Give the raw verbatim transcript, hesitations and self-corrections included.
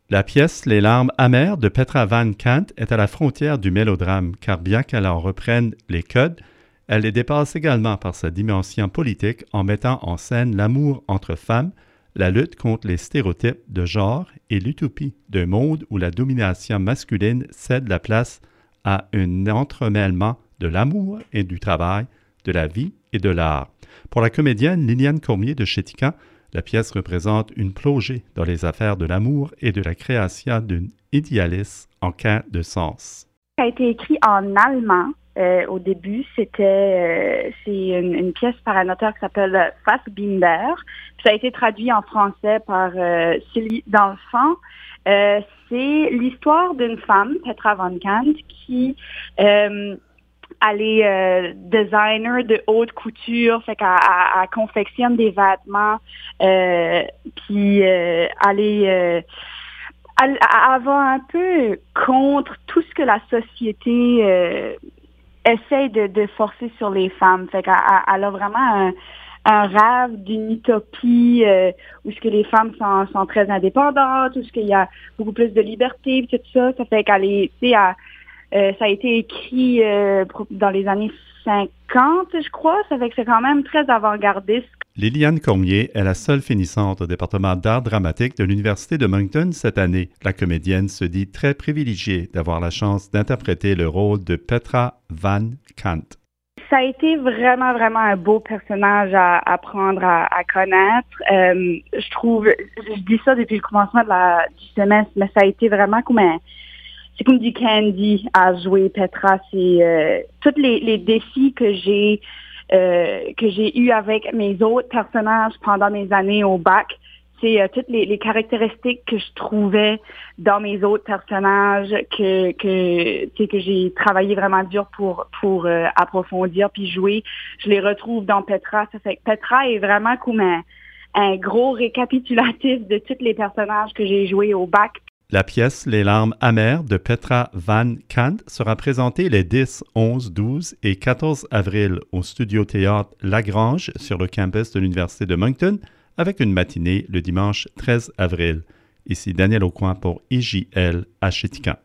La pièce Les larmes amères de Petra Van Kant est à la frontière du mélodrame, car bien qu'elle en reprenne les codes, elle les dépasse également par sa dimension politique en mettant en scène l'amour entre femmes, la lutte contre les stéréotypes de genre et l'utopie d'un monde où la domination masculine cède la place à un entremêlement de l'amour et du travail, de la vie et de l'art. Pour la comédienne Liliane Cormier de Chéticamp, la pièce représente une plongée dans les affaires de l'amour et de la création d'une idéaliste en quête de sens. Ça a été écrit en allemand. Euh, au début, c'était euh, c'est une, une pièce par un auteur qui s'appelle Fassbinder. Puis ça a été traduit en français par euh, Sylvie Danfant. Euh, c'est l'histoire d'une femme, Petra Van Kant, qui euh, elle est euh, designer de haute couture, fait qu'elle elle, elle confectionne des vêtements, euh, puis euh, elle est euh, elle, elle va un peu contre tout ce que la société euh, essaie de, de forcer sur les femmes. Fait qu'elle elle a vraiment un, un rêve d'une utopie euh, où ce que les femmes sont, sont très indépendantes, où ce qu'il y a beaucoup plus de liberté, puis tout ça. Ça fait qu'elle est, tu sais, elle, Euh, ça a été écrit euh, dans les années cinquante, je crois. Ça fait que c'est quand même très avant-gardiste. Liliane Cormier est la seule finissante au département d'art dramatique de l'Université de Moncton cette année. La comédienne se dit très privilégiée d'avoir la chance d'interpréter le rôle de Petra Van Kant. Ça a été vraiment, vraiment un beau personnage à apprendre à, à connaître. Euh, je trouve, je dis ça depuis le commencement de la, du semestre, mais ça a été vraiment comme un... C'est comme du candy à jouer, Petra. C'est euh, tous les, les défis que j'ai euh, que j'ai eu avec mes autres personnages pendant mes années au bac. C'est euh, toutes les, les caractéristiques que je trouvais dans mes autres personnages que que tu sais que j'ai travaillé vraiment dur pour pour euh, approfondir puis jouer. Je les retrouve dans Petra. Ça fait que Petra est vraiment comme un, un gros récapitulatif de tous les personnages que j'ai joués au bac. La pièce Les larmes amères de Petra Van Kant sera présentée les dix, onze, douze et quatorze avril au Studio Théâtre Lagrange sur le campus de l'Université de Moncton avec une matinée le dimanche treize avril. Ici Daniel Aucoin pour I J L à Chéticamp.